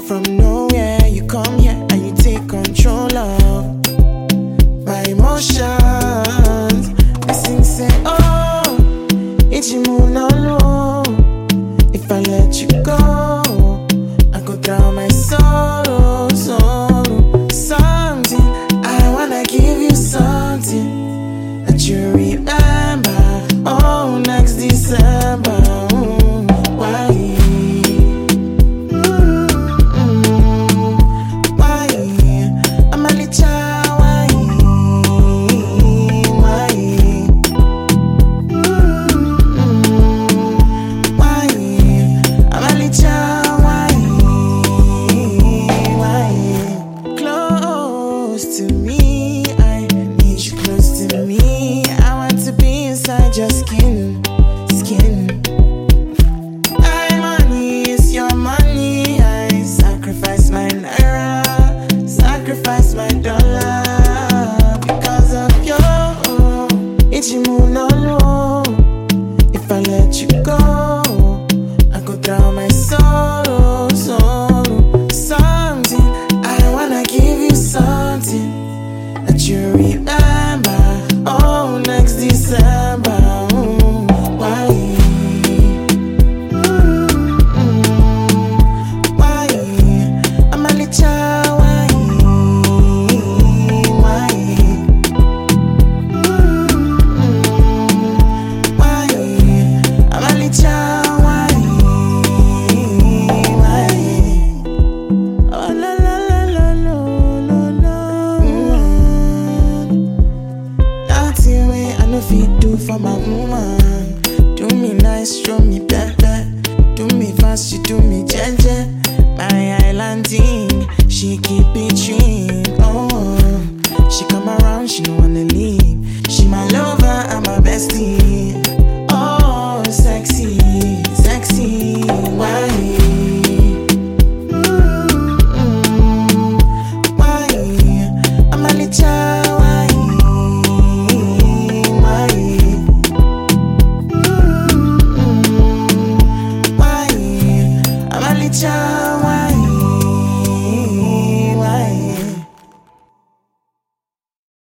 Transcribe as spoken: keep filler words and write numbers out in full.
From nowhere, you come here and you take control of my emotions. Listen, say, oh, it's you no low. If I let you go, I go drown my sorrow, sorrow. Something, I wanna give you something that you remember. Oh, next December. Mm, why? To me, I need you close to me. I want to be inside your skin, skin. My money is your money. I sacrifice my naira, sacrifice my dollar because of you. It's you no low. If I let you go, I go drown my sorrow, sorrow. Something, I wanna give you something that you remember. Oh, next December. Mm, why? Mm, mm, why? I'm a little why? Why? Mm, mm, why? I'm a little why? Why? Oh, la la la la la la. Nothing way I know fit do for my woman. Do me nice, show me better. Do me fast, she do me gentle. My island thing, she keep it trim. Oh, she come around, she don't wanna leave. She my lover, I'm my bestie.